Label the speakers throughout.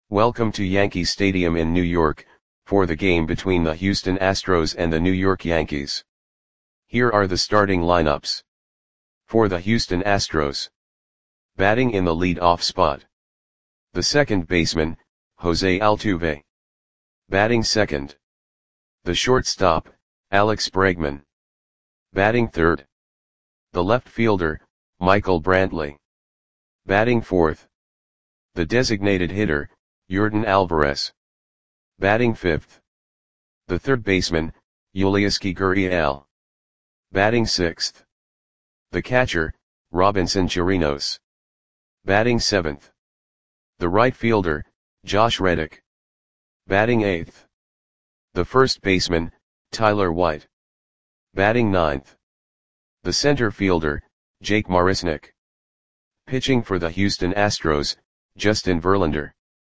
Speaker 1: Welcome to Yankee Stadium in New York, for the game between the Houston Astros and the New York Yankees. Here are the starting lineups. For the Houston Astros. Batting in the lead-off spot. The second baseman, Jose Altuve. Batting second. The shortstop, Alex Bregman. Batting third. The left fielder, Michael Brantley. Batting fourth. The designated hitter, Yordan Alvarez. Batting fifth. The third baseman, Yulieski Gurriel. Batting sixth. The catcher, Robinson Chirinos. Batting seventh. The right fielder, Josh Reddick. Batting eighth. The first baseman, Tyler White. Batting ninth. The center fielder, Jake Marisnick. Pitching for the Houston Astros, Justin Verlander.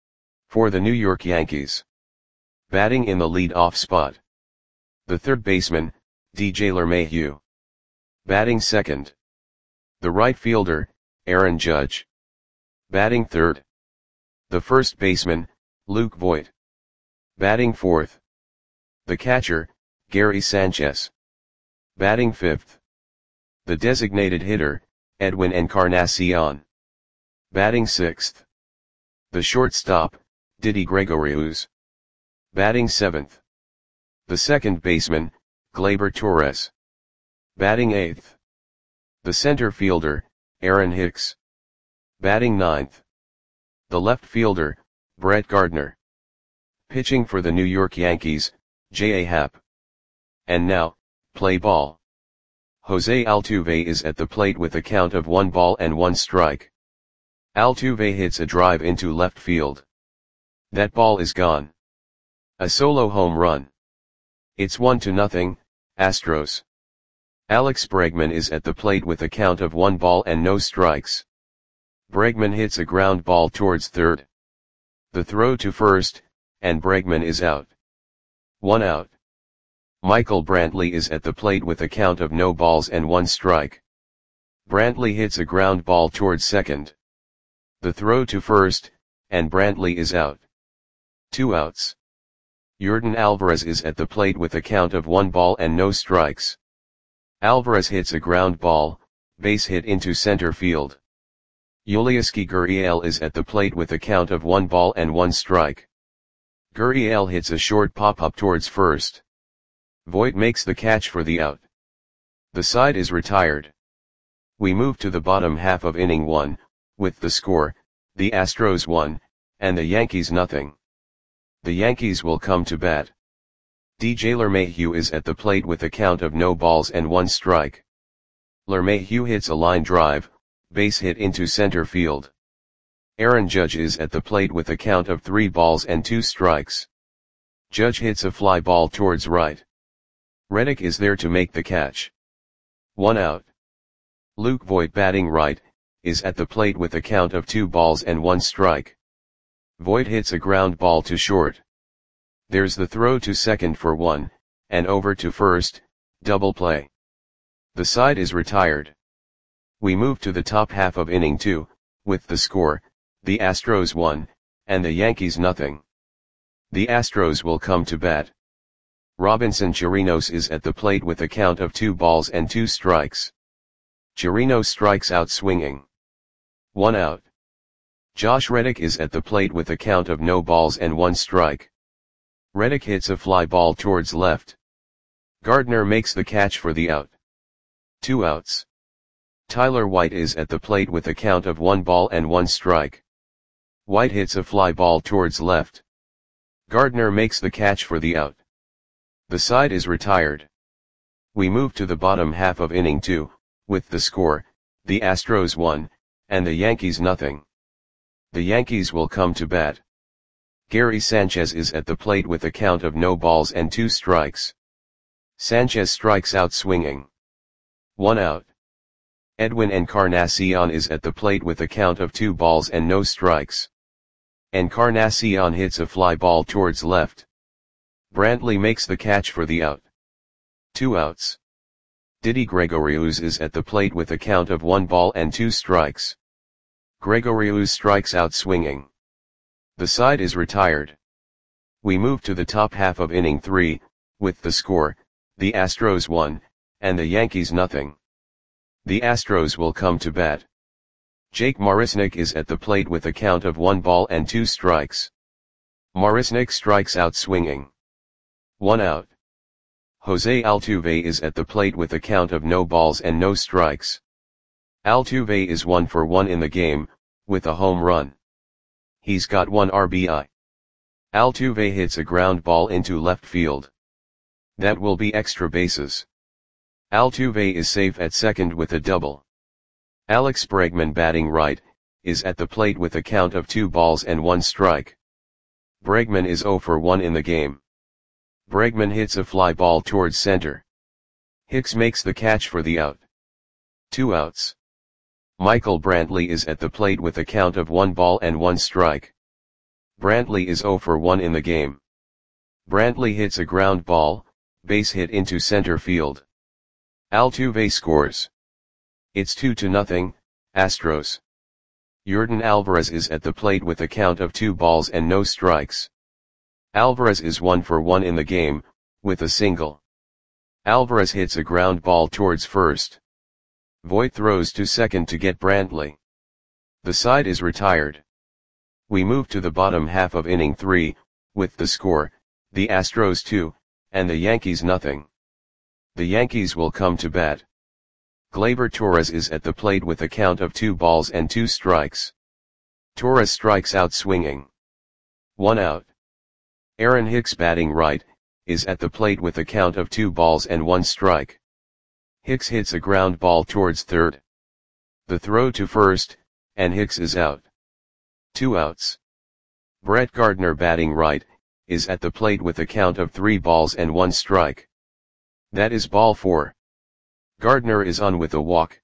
Speaker 1: For the New York Yankees. Batting in the lead-off spot. The third baseman, DJ LeMahieu. Batting second. The right fielder, Aaron Judge. Batting third. The first baseman, Luke Voit. Batting fourth. The catcher, Gary Sanchez. Batting fifth. The designated hitter, Edwin Encarnacion. Batting sixth. The shortstop, Didi Gregorius. Batting seventh. The second baseman, Gleyber Torres. Batting eighth. The center fielder, Aaron Hicks. Batting ninth. The left fielder, Brett Gardner. Pitching for the New York Yankees, J.A. Happ. And now, play ball. Jose Altuve is at the plate with a count of 1 strike. Altuve hits a drive into left field. That ball is gone. A solo home run. It's 1-0, Astros. Alex Bregman is at the plate with a count of 1 strikes. Bregman hits a ground ball towards third. The throw to first, and Bregman is out. 1 out. Michael Brantley is at the plate with a count of 0-1 strike. Brantley hits a ground ball towards second. The throw to first, and Brantley is out. 2 outs. Yordan Alvarez is at the plate with a count of 1 strikes. Alvarez hits a ground ball, base hit into center field. Yulieski Gurriel is at the plate with a count of 1 strike. Gurriel hits a short pop-up towards first. Voit makes the catch for the out. The side is retired. We move to the bottom half of inning 1, with the score, the Astros 1, and the Yankees 0. The Yankees will come to bat. DJ LeMahieu is at the plate with a count of 0-1 strike. LeMahieu hits a line drive, base hit into center field. Aaron Judge is at the plate with a count of 3-2 strikes. Judge hits a fly ball towards right. Reddick is there to make the catch. 1 out. Luke Voit batting right, is at the plate with a count of 2-1 strike. Voit hits a ground ball to short. There's the throw to second for 1, and over to first, double play. The side is retired. We move to the top half of inning 2, with the score, the Astros 1, and the Yankees 0. The Astros will come to bat. Robinson Chirinos is at the plate with a count of 2 strikes. Chirinos strikes out swinging. 1 out. Josh Reddick is at the plate with a count of 0-1 strike. Reddick hits a fly ball towards left. Gardner makes the catch for the out. 2 outs. Tyler White is at the plate with a count of 1 strike. White hits a fly ball towards left. Gardner makes the catch for the out. The side is retired. We move to the bottom half of inning 2, with the score, the Astros 1, and the Yankees 0. The Yankees will come to bat. Gary Sanchez is at the plate with a count of 0-2 strikes. Sanchez strikes out swinging. 1 out. Edwin Encarnacion is at the plate with a count of 2 strikes. Encarnacion hits a fly ball towards left. Brantley makes the catch for the out. 2 outs. Didi Gregorius is at the plate with a count of 1 strikes. Gregorius strikes out swinging. The side is retired. We move to the top half of inning 3, with the score, the Astros 1, and the Yankees nothing. The Astros will come to bat. Jake Marisnick is at the plate with a count of 1 ball and 2 strikes. Marisnick strikes out swinging. 1 out. Jose Altuve is at the plate with a count of no balls and no strikes. Altuve is 1 for 1 in the game, with a home run. He's got 1 RBI. Altuve hits a ground ball into left field. That will be extra bases. Altuve is safe at second with a double. Alex Bregman, batting right, is at the plate with a count of 2 balls and 1 strike. Bregman is 0 for 1 in the game. Bregman hits a fly ball towards center. Hicks makes the catch for the out. 2 outs. Michael Brantley is at the plate with a count of 1 ball and 1 strike. Brantley is 0 for 1 in the game. Brantley hits a ground ball, base hit into center field. Altuve scores. It's 2-0, Astros. Yordan Alvarez is at the plate with a count of 2 balls and no strikes. Alvarez is 1 for 1 in the game, with a single. Alvarez hits a ground ball towards first. Voit throws to second to get Brantley. The side is retired. We move to the bottom half of inning 3, with the score, the Astros 2, and the Yankees nothing. The Yankees will come to bat. Gleyber Torres is at the plate with a count of 2 balls and 2 strikes. Torres strikes out swinging. 1 out. Aaron Hicks, batting right, is at the plate with a count of 2 balls and 1 strike. Hicks hits a ground ball towards third. The throw to first, and Hicks is out. 2 outs. Brett Gardner, batting right, is at the plate with a count of 3 balls and 1 strike. That is ball 4. Gardner is on with a walk.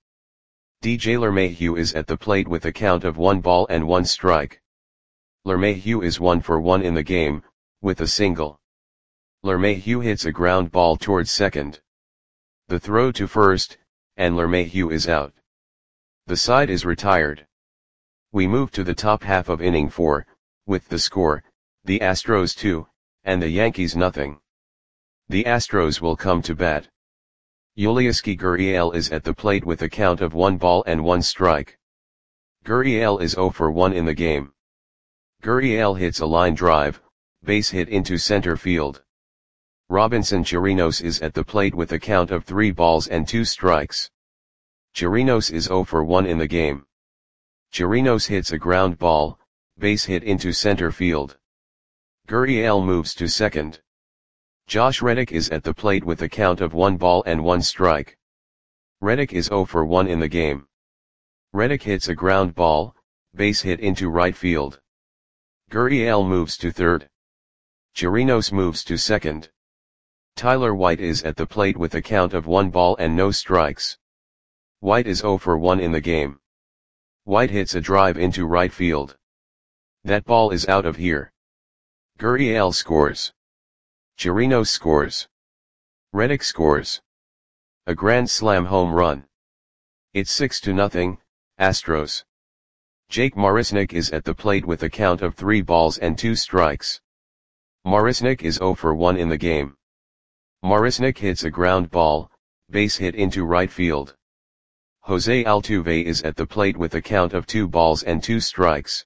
Speaker 1: DJ LeMahieu is at the plate with a count of 1 ball and 1 strike. LeMahieu is 1 for 1 in the game, with a single. LeMahieu hits a ground ball towards second. The throw to first, and LeMahieu is out. The side is retired. We move to the top half of inning 4, with the score, the Astros 2, and the Yankees nothing. The Astros will come to bat. Yulieski Gurriel is at the plate with a count of 1 ball and 1 strike. Gurriel is 0 for 1 in the game. Gurriel hits a line drive, base hit into center field. Robinson Chirinos is at the plate with a count of 3 balls and 2 strikes. Chirinos is 0 for 1 in the game. Chirinos hits a ground ball, base hit into center field. Gurriel moves to second. Josh Reddick is at the plate with a count of 1 ball and 1 strike. Reddick is 0 for 1 in the game. Reddick hits a ground ball, base hit into right field. Gurriel moves to third. Chirinos moves to second. Tyler White is at the plate with a count of 1 ball and no strikes. White is 0 for 1 in the game. White hits a drive into right field. That ball is out of here. Gurriel scores. Chirinos scores. Reddick scores. A grand slam home run. It's 6-0, Astros. Jake Marisnick is at the plate with a count of 3 balls and 2 strikes. Marisnick is 0 for 1 in the game. Marisnick hits a ground ball, base hit into right field. Jose Altuve is at the plate with a count of 2 balls and 2 strikes.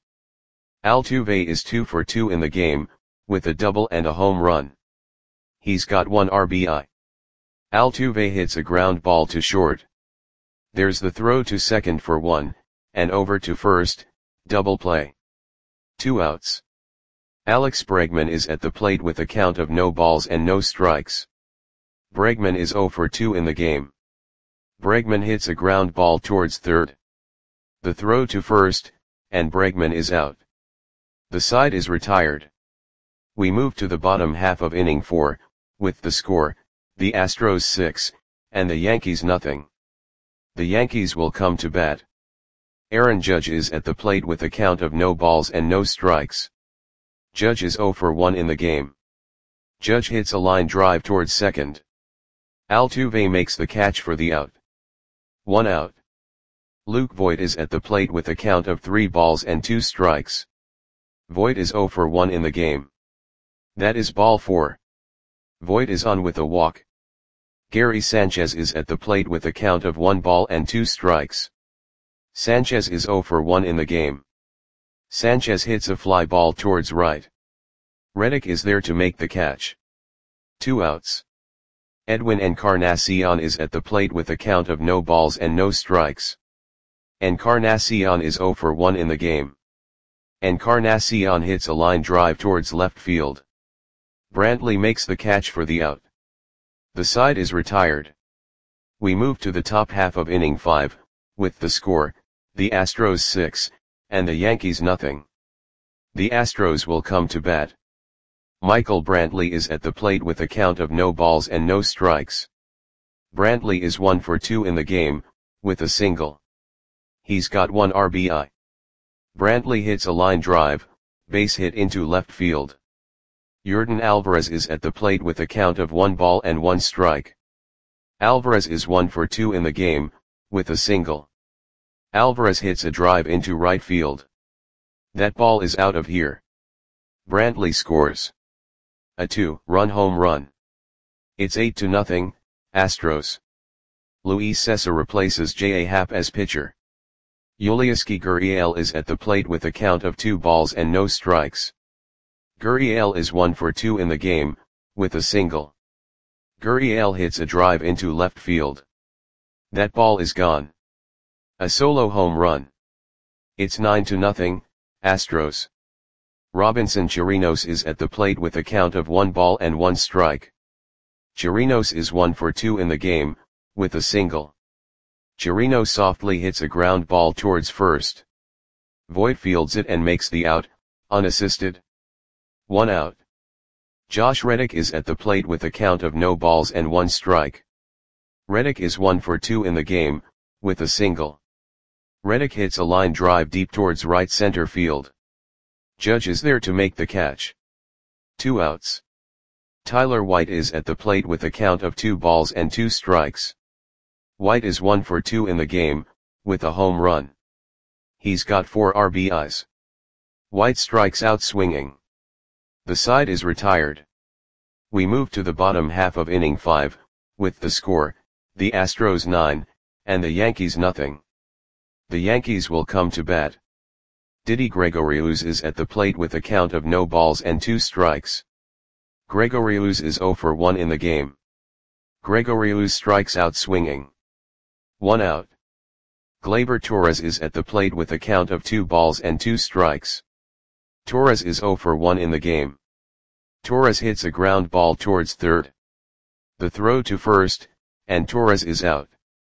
Speaker 1: Altuve is 2 for 2 in the game, with a double and a home run. He's got 1 RBI. Altuve hits a ground ball to short. There's the throw to second for 1, and over to first, double play. 2 outs. Alex Bregman is at the plate with a count of no balls and no strikes. Bregman is 0 for 2 in the game. Bregman hits a ground ball towards third. The throw to first, and Bregman is out. The side is retired. We move to the bottom half of inning 4, with the score, the Astros 6, and the Yankees nothing. The Yankees will come to bat. Aaron Judge is at the plate with a count of no balls and no strikes. Judge is 0 for 1 in the game. Judge hits a line drive towards second. Altuve makes the catch for the out. 1 out. Luke Voit is at the plate with a count of 3 balls and 2 strikes. Voit is 0 for 1 in the game. That is ball 4. Voit is on with a walk. Gary Sanchez is at the plate with a count of 1 ball and 2 strikes. Sanchez is 0 for 1 in the game. Sanchez hits a fly ball towards right. Reddick is there to make the catch. 2 outs. Edwin Encarnacion is at the plate with a count of no balls and no strikes. Encarnacion is 0 for 1 in the game. Encarnacion hits a line drive towards left field. Brantley makes the catch for the out. The side is retired. We move to the top half of inning 5, with the score, the Astros 6, and the Yankees nothing. The Astros will come to bat. Michael Brantley is at the plate with a count of no balls and no strikes. Brantley is 1 for 2 in the game, with a single. He's got 1 RBI. Brantley hits a line drive, base hit into left field. Yordan Alvarez is at the plate with a count of 1 ball and 1 strike. Alvarez is 1 for 2 in the game, with a single. Alvarez hits a drive into right field. That ball is out of here. Brantley scores a 2-run home run. It's 8-0, Astros. Luis Cessa replaces J.A. Happ as pitcher. Yulieski Gurriel is at the plate with a count of 2 balls and no strikes. Gurriel is 1 for 2 in the game, with a single. Gurriel hits a drive into left field. That ball is gone. A solo home run. It's 9-0, Astros. Robinson Chirinos is at the plate with a count of 1 ball and 1 strike. Chirinos is 1 for 2 in the game, with a single. Chirinos softly hits a ground ball towards first. Voit fields it and makes the out, unassisted. 1 out. Josh Reddick is at the plate with a count of no balls and 1 strike. Reddick is 1 for 2 in the game, with a single. Reddick hits a line drive deep towards right center field. Judge is there to make the catch. 2 outs. Tyler White is at the plate with a count of 2 balls and 2 strikes. White is 1 for 2 in the game, with a home run. He's got 4 RBIs. White strikes out swinging. The side is retired. We move to the bottom half of inning 5, with the score, the Astros 9, and the Yankees nothing. The Yankees will come to bat. Didi Gregorius is at the plate with a count of no balls and 2 strikes. Gregorius is 0 for 1 in the game. Gregorius strikes out swinging. 1 out. Gleyber Torres is at the plate with a count of 2 balls and 2 strikes. Torres is 0 for 1 in the game. Torres hits a ground ball towards third. The throw to first, and Torres is out.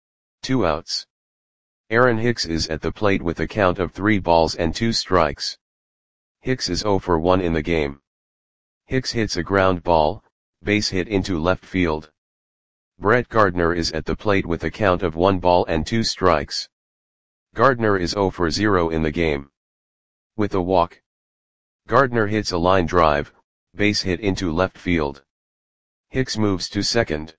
Speaker 1: 2 outs. Aaron Hicks is at the plate with a count of 3 balls and 2 strikes. Hicks is 0 for 1 in the game. Hicks hits a ground ball, base hit into left field. Brett Gardner is at the plate with a count of 1 ball and 2 strikes. Gardner is 0 for 0 in the game. With a walk. Gardner hits a line drive, base hit into left field. Hicks moves to second.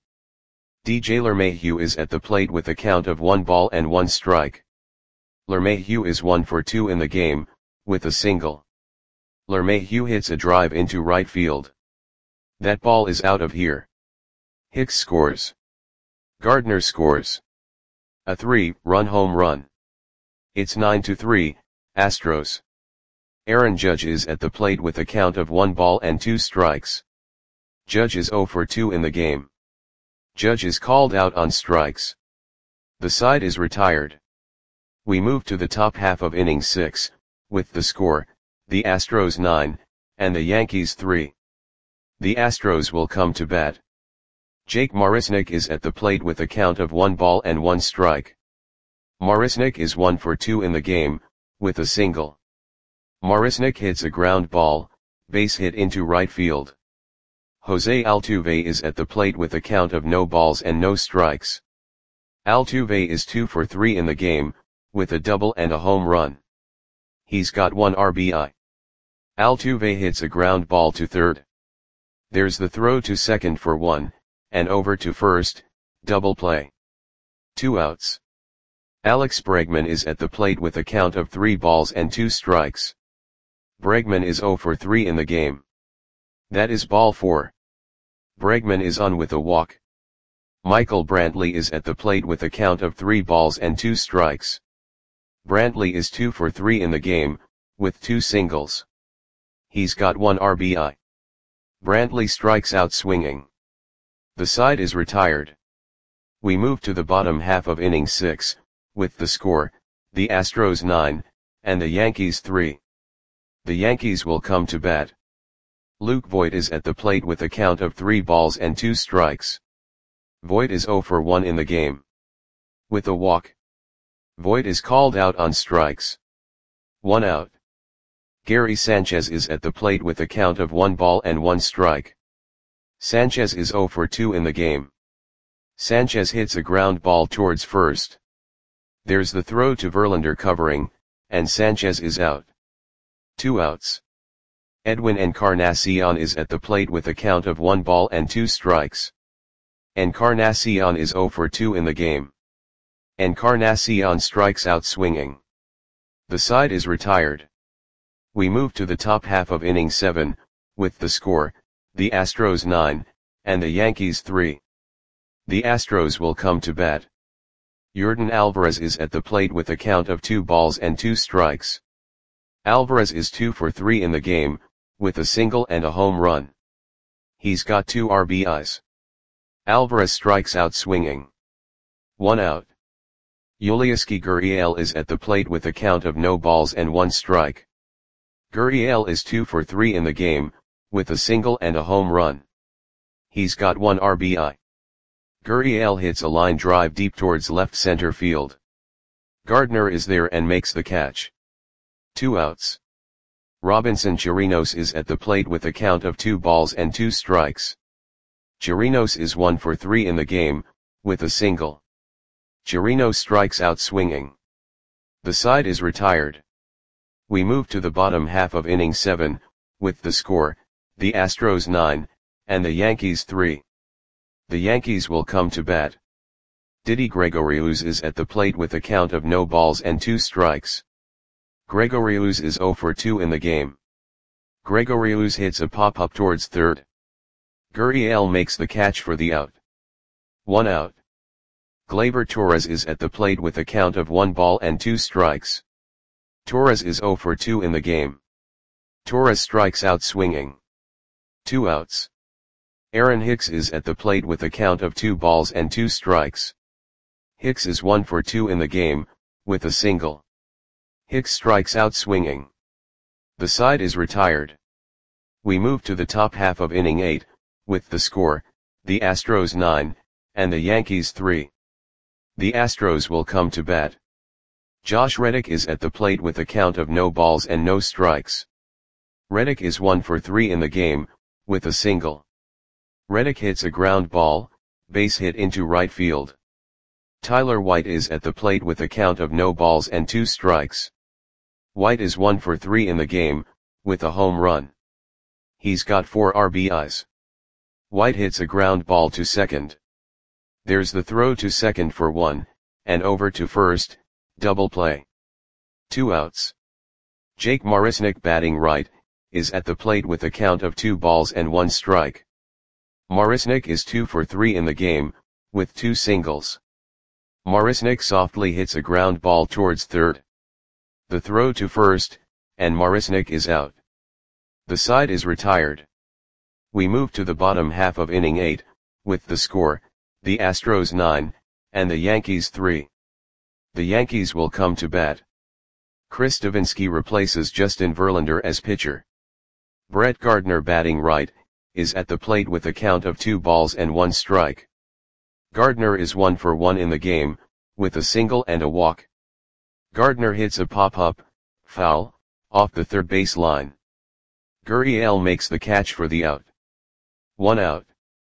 Speaker 1: DJ LeMahieu is at the plate with a count of 1 ball and 1 strike. LeMahieu is 1 for 2 in the game, with a single. LeMahieu hits a drive into right field. That ball is out of here. Hicks scores. Gardner scores. A 3-run home run. It's 9-3, Astros. Aaron Judge is at the plate with a count of 1 ball and 2 strikes. Judge is 0 for 2 in the game. Judge is called out on strikes. The side is retired. We move to the top half of inning 6, with the score, the Astros 9, and the Yankees 3. The Astros will come to bat. Jake Marisnick is at the plate with a count of 1 ball and 1 strike. Marisnick is 1 for 2 in the game, with a single. Marisnick hits a ground ball, base hit into right field. Jose Altuve is at the plate with a count of no balls and no strikes. Altuve is 2 for 3 in the game, with a double and a home run. He's got 1 RBI. Altuve hits a ground ball to third. There's the throw to second for 1, and over to first, double play. 2 outs. Alex Bregman is at the plate with a count of 3 balls and 2 strikes. Bregman is 0 for 3 in the game. That is ball 4. Bregman is on with a walk. Michael Brantley is at the plate with a count of 3 balls and 2 strikes. Brantley is 2 for 3 in the game, with 2 singles. He's got 1 RBI. Brantley strikes out swinging. The side is retired. We move to the bottom half of inning 6, with the score, the Astros 9, and the Yankees 3. The Yankees will come to bat. Luke Voit is at the plate with a count of 3 balls and 2 strikes. Voit is 0 for 1 in the game. With a walk. Voit is called out on strikes. 1 out. Gary Sanchez is at the plate with a count of 1 ball and 1 strike. Sanchez is 0 for 2 in the game. Sanchez hits a ground ball towards first. There's the throw to Verlander covering, and Sanchez is out. 2 outs. Edwin Encarnacion is at the plate with a count of 1 ball and 2 strikes. Encarnacion is 0 for 2 in the game. Encarnacion strikes out swinging. The side is retired. We move to the top half of inning 7, with the score, the Astros 9, and the Yankees 3. The Astros will come to bat. Yordan Alvarez is at the plate with a count of 2 balls and 2 strikes. Alvarez is 2 for 3 in the game, with a single and a home run. He's got 2 RBIs. Alvarez strikes out swinging. 1 out. Yulieski Gurriel is at the plate with a count of no balls and 1 strike. Gurriel is 2 for 3 in the game, with a single and a home run. He's got 1 RBI. Gurriel hits a line drive deep towards left center field. Gardner is there and makes the catch. 2 outs. Robinson Chirinos is at the plate with a count of 2 balls and 2 strikes. Chirinos is 1 for 3 in the game, with a single. Chirinos strikes out swinging. The side is retired. We move to the bottom half of inning 7, with the score, the Astros 9, and the Yankees 3. The Yankees will come to bat. Didi Gregorius is at the plate with a count of no balls and 2 strikes. Gregorius is 0 for 2 in the game. Gregorius hits a pop-up towards third. Gurriel makes the catch for the out. 1 out. Gleyber Torres is at the plate with a count of 1 ball and 2 strikes. Torres is 0 for 2 in the game. Torres strikes out swinging. 2 outs. Aaron Hicks is at the plate with a count of 2 balls and 2 strikes. Hicks is 1 for 2 in the game, with a single. Hicks strikes out swinging. The side is retired. We move to the top half of inning 8, with the score, the Astros 9, and the Yankees 3. The Astros will come to bat. Josh Reddick is at the plate with a count of no balls and no strikes. Reddick is 1 for 3 in the game, with a single. Reddick hits a ground ball, base hit into right field. Tyler White is at the plate with a count of no balls and 2 strikes. White is 1 for 3 in the game, with a home run. He's got 4 RBIs. White hits a ground ball to second. There's the throw to second for 1, and over to first, double play. 2 outs. Jake Marisnick batting right, is at the plate with a count of 2 balls and 1 strike. Marisnick is 2 for 3 in the game, with 2 singles. Marisnick softly hits a ground ball towards third. The throw to first, and Marisnick is out. The side is retired. We move to the bottom half of inning 8, with the score, the Astros 9, and the Yankees 3. The Yankees will come to bat. Chris Davinsky replaces Justin Verlander as pitcher. Brett Gardner batting right, is at the plate with a count of 2 balls and 1 strike. Gardner is 1 for 1 in the game, with a single and a walk. Gardner hits a pop-up, foul, off the third base line. Gurriel makes the catch for the out. 1 out.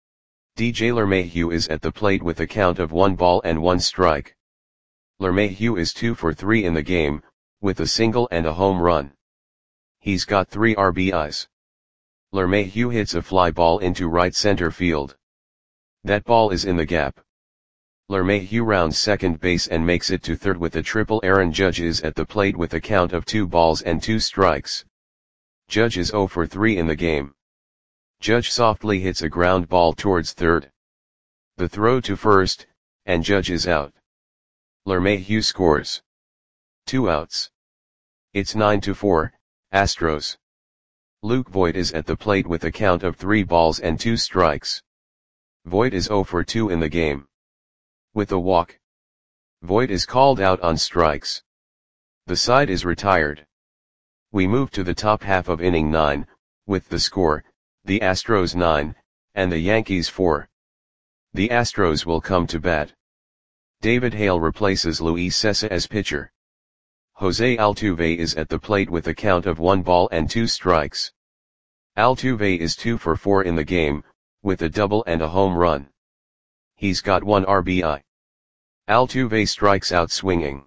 Speaker 1: DJ LeMahieu is at the plate with a count of 1 ball and 1 strike. LeMahieu is 2 for 3 in the game, with a single and a home run. He's got 3 RBIs. LeMahieu hits a fly ball into right center field. That ball is in the gap. LeMahieu rounds second base and makes it to third with a triple. Aaron Judge is at the plate with a count of 2 balls and 2 strikes. Judge is 0 for 3 in the game. Judge softly hits a ground ball towards third. The throw to first, and Judge is out. LeMahieu scores. 2 outs. It's 9-4, Astros. Luke Voit is at the plate with a count of 3 balls and 2 strikes. Voit is 0 for 2 in the game. With a walk. Voit is called out on strikes. The side is retired. We move to the top half of inning 9, with the score, the Astros 9, and the Yankees 4. The Astros will come to bat. David Hale replaces Luis Cessa as pitcher. Jose Altuve is at the plate with a count of 1 ball and 2 strikes. Altuve is 2 for 4 in the game, with a double and a home run. He's got 1 RBI. Altuve strikes out swinging.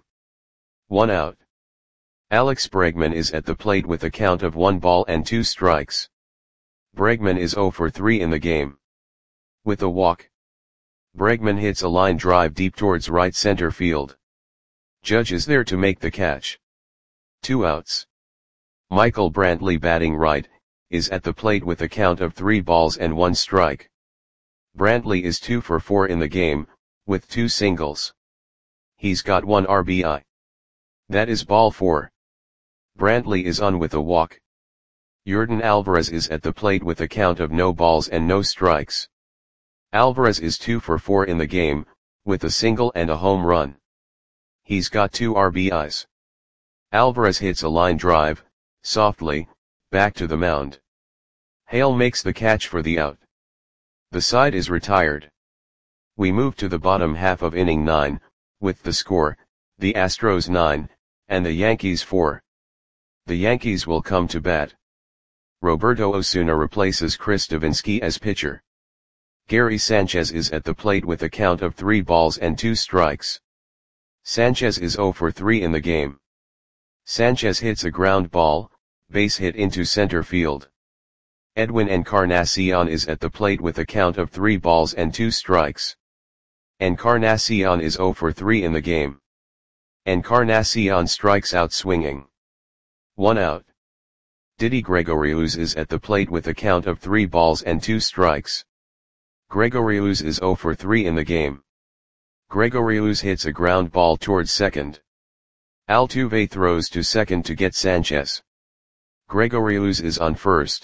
Speaker 1: 1 out. Alex Bregman is at the plate with a count of 1 ball and 2 strikes. Bregman is 0 for 3 in the game. With a walk. Bregman hits a line drive deep towards right center field. Judge is there to make the catch. 2 outs. Michael Brantley, batting right, is at the plate with a count of 3 balls and 1 strike. Brantley is 2 for 4 in the game, with 2 singles. He's got 1 RBI. That is ball 4. Brantley is on with a walk. Yordan Alvarez is at the plate with a count of no balls and no strikes. Alvarez is 2 for 4 in the game, with a single and a home run. He's got 2 RBIs. Alvarez hits a line drive, softly, back to the mound. Hale makes the catch for the out. The side is retired. We move to the bottom half of inning 9, with the score, the Astros 9, and the Yankees 4. The Yankees will come to bat. Roberto Osuna replaces Chris Davinsky as pitcher. Gary Sanchez is at the plate with a count of 3 balls and 2 strikes. Sanchez is 0 for 3 in the game. Sanchez hits a ground ball, base hit into center field. Edwin Encarnacion is at the plate with a count of 3 balls and 2 strikes. Encarnacion is 0 for 3 in the game. Encarnacion strikes out swinging. 1 out. Didi Gregorius is at the plate with a count of 3 balls and 2 strikes. Gregorius is 0 for 3 in the game. Gregorius hits a ground ball towards second. Altuve throws to second to get Sanchez. Gregorius is on first.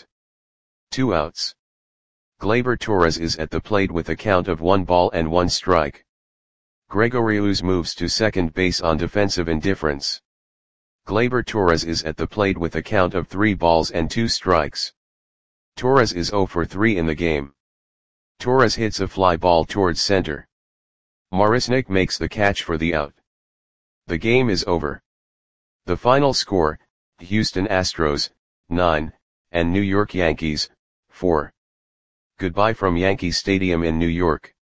Speaker 1: 2 outs. Gleyber Torres is at the plate with a count of 1 ball and 1 strike. Gregorius moves to second base on defensive indifference. Gleyber Torres is at the plate with a count of 3 balls and 2 strikes. Torres is 0 for 3 in the game. Torres hits a fly ball towards center. Marisnick makes the catch for the out. The game is over. The final score, Houston Astros, 9, and New York Yankees, 4. Goodbye from Yankee Stadium in New York.